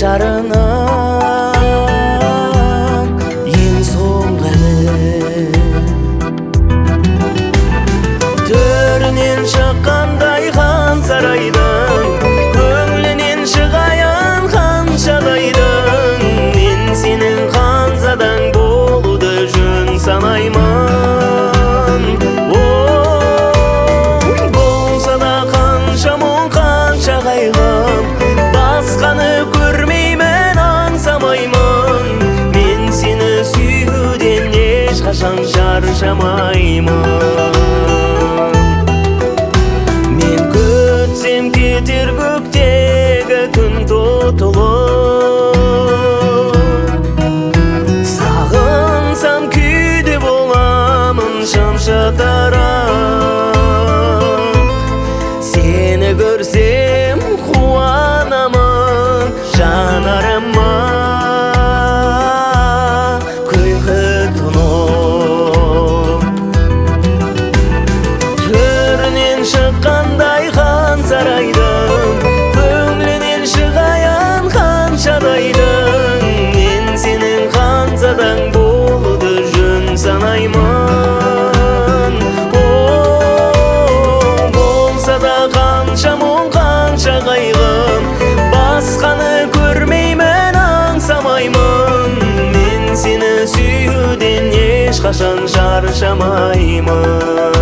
шарынан ең соңғы әні. Төрінен шыққандай хан сарайдың, көңілінен шығайын ханшадайдың. Мен сенің ханзадаң болуды жөн санаймын. Болса да қанша мұң, қанша қайғым, басқаны көрмеймін, аңсамаймын. Мен сені сүюден ешқашан шаршамаймын. Мен күтсем кетер көктегі күн тұтылып, сағынсам күйде боламын шамшатарап. Сені көрсем қуанамын жанарыма, күлкі тұнып. Төрінен шыққандай хан сарайдың, көңілінен шығайын ханшадайдың. Мен сенің ханзадаң болуды жөн санаймын. Болса да қанша мұң, қанша қайғым, басқаны көрмеймін, аңсамаймын. Мен сені сүюден ешқашан шаршамаймын.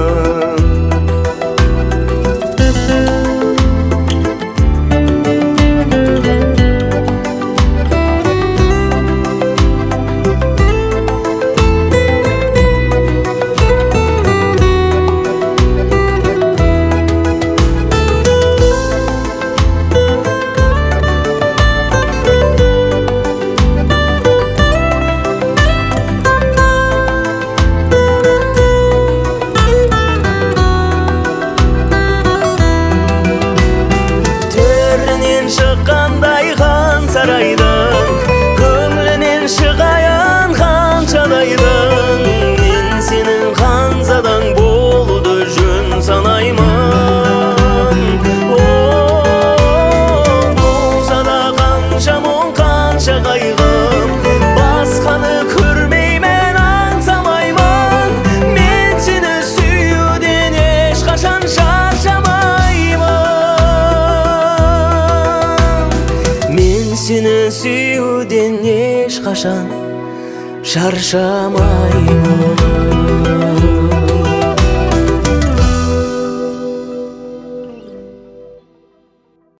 Шыққандай хан сарайдың, көңілінен шығайын ханшадайдың. Мен сенің ханзадаң болуды жөн санаймын. Болса да қанша мұң, қанша қайғым, басқаны көрмеймін, аңсамаймын. Мен сені сүюден ешқашан шаршамаймын. Мен сені сүюден ешқашан шаршамаймын.